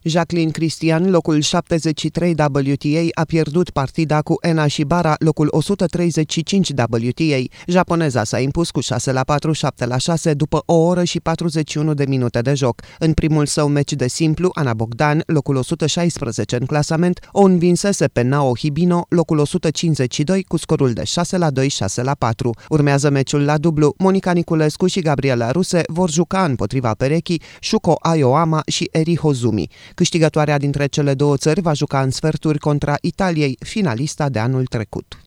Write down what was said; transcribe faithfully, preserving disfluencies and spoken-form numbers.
Jacqueline Christian, locul șaptezeci și trei W T A, a pierdut partida cu Ena Shibara, locul o sută treizeci și cinci W T A. Japoneza s-a impus cu șase la patru, șapte la șase după o oră și patruzeci și unu de minute de joc. În primul său meci de simplu, Ana Bogdan, locul o sută șaisprezece în clasament, o învinsese pe Nao Hibino, locul o sută cincizeci și doi, cu scorul de șase la doi, șase la patru. Urmează meciul la dublu. Monica Niculescu și Gabriela Ruse vor juca împotriva perechii Shuko Aoyama și Eri Hozumi. Câștigătoarea dintre cele două țări va juca în sferturi contra Italiei, finalista de anul trecut.